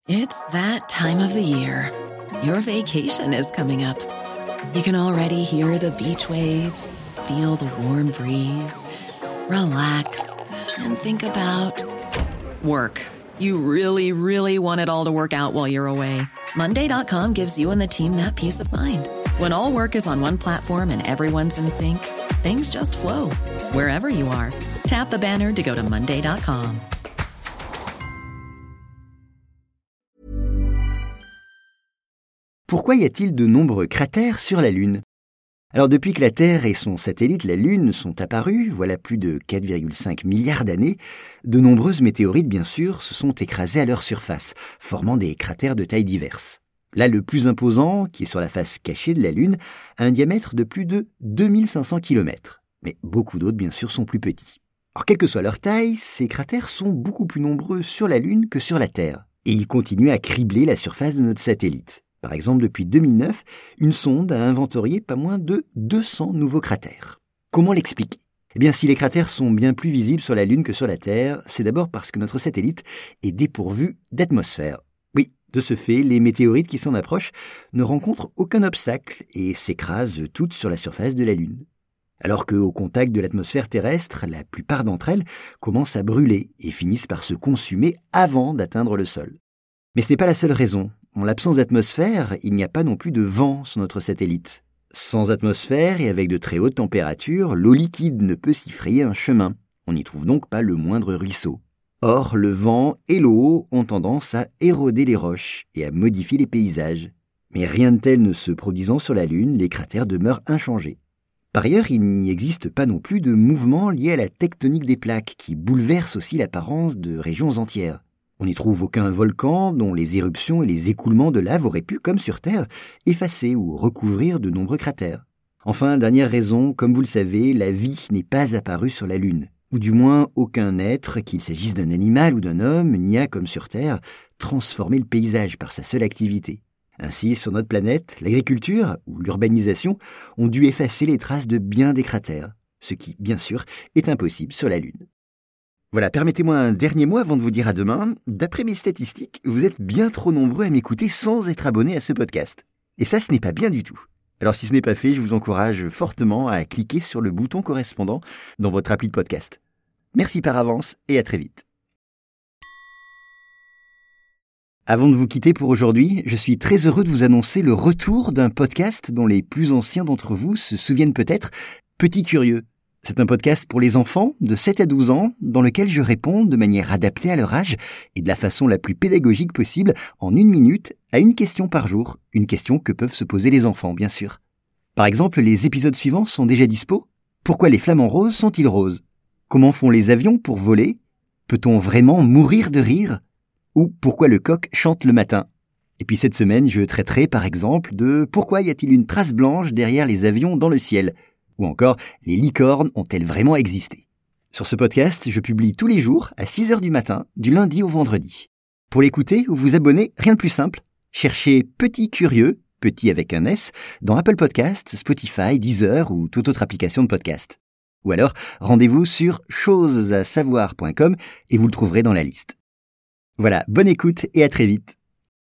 It's that time of the year. Your vacation is coming up. You can already hear the beach waves, feel the warm breeze, relax, and think about work. You really, really want it all to work out while you're away. Monday.com gives you and the team that peace of mind. When all work is on one platform and everyone's in sync, things just flow. Wherever you are, tap the banner to go to Monday.com. Pourquoi y a-t-il de nombreux cratères sur la Lune ? Alors depuis que la Terre et son satellite, la Lune, sont apparus, voilà plus de 4,5 milliards d'années, de nombreuses météorites, bien sûr, se sont écrasées à leur surface, formant des cratères de tailles diverses. Là, le plus imposant, qui est sur la face cachée de la Lune, a un diamètre de plus de 2500 km. Mais beaucoup d'autres, bien sûr, sont plus petits. Alors, quelle que soit leur taille, ces cratères sont beaucoup plus nombreux sur la Lune que sur la Terre. Et ils continuent à cribler la surface de notre satellite. Par exemple, depuis 2009, une sonde a inventorié pas moins de 200 nouveaux cratères. Comment l'expliquer ? Eh bien, si les cratères sont bien plus visibles sur la Lune que sur la Terre, c'est d'abord parce que notre satellite est dépourvu d'atmosphère. Oui, de ce fait, les météorites qui s'en approchent ne rencontrent aucun obstacle et s'écrasent toutes sur la surface de la Lune. Alors qu'au contact de l'atmosphère terrestre, la plupart d'entre elles commencent à brûler et finissent par se consumer avant d'atteindre le sol. Mais ce n'est pas la seule raison. En l'absence d'atmosphère, il n'y a pas non plus de vent sur notre satellite. Sans atmosphère et avec de très hautes températures, l'eau liquide ne peut s'y frayer un chemin. On n'y trouve donc pas le moindre ruisseau. Or, le vent et l'eau ont tendance à éroder les roches et à modifier les paysages. Mais rien de tel ne se produisant sur la Lune, les cratères demeurent inchangés. Par ailleurs, il n'y existe pas non plus de mouvement lié à la tectonique des plaques qui bouleverse aussi l'apparence de régions entières. On n'y trouve aucun volcan dont les éruptions et les écoulements de lave auraient pu, comme sur Terre, effacer ou recouvrir de nombreux cratères. Enfin, dernière raison, comme vous le savez, la vie n'est pas apparue sur la Lune. Ou du moins, aucun être, qu'il s'agisse d'un animal ou d'un homme, n'y a, comme sur Terre, transformé le paysage par sa seule activité. Ainsi, sur notre planète, l'agriculture ou l'urbanisation ont dû effacer les traces de bien des cratères, ce qui, bien sûr, est impossible sur la Lune. Voilà, permettez-moi un dernier mot avant de vous dire à demain. D'après mes statistiques, vous êtes bien trop nombreux à m'écouter sans être abonnés à ce podcast. Et ça, ce n'est pas bien du tout. Alors si ce n'est pas fait, je vous encourage fortement à cliquer sur le bouton correspondant dans votre appli de podcast. Merci par avance et à très vite. Avant de vous quitter pour aujourd'hui, je suis très heureux de vous annoncer le retour d'un podcast dont les plus anciens d'entre vous se souviennent peut-être, Petit Curieux. C'est un podcast pour les enfants de 7 à 12 ans dans lequel je réponds de manière adaptée à leur âge et de la façon la plus pédagogique possible en 1 minute à une question par jour, une question que peuvent se poser les enfants bien sûr. Par exemple, les épisodes suivants sont déjà dispo. Pourquoi les flamants roses sont-ils roses ? Comment font les avions pour voler ? Peut-on vraiment mourir de rire ? Ou pourquoi le coq chante le matin ? Et puis cette semaine, je traiterai par exemple de pourquoi y a-t-il une trace blanche derrière les avions dans le ciel ? Ou encore, les licornes ont-elles vraiment existé ? Sur ce podcast, je publie tous les jours à 6h du matin, du lundi au vendredi. Pour l'écouter ou vous abonner, rien de plus simple. Cherchez Petit Curieux, petit avec un S, dans Apple Podcasts, Spotify, Deezer ou toute autre application de podcast. Ou alors, rendez-vous sur chosesasavoir.com et vous le trouverez dans la liste. Voilà, bonne écoute et à très vite.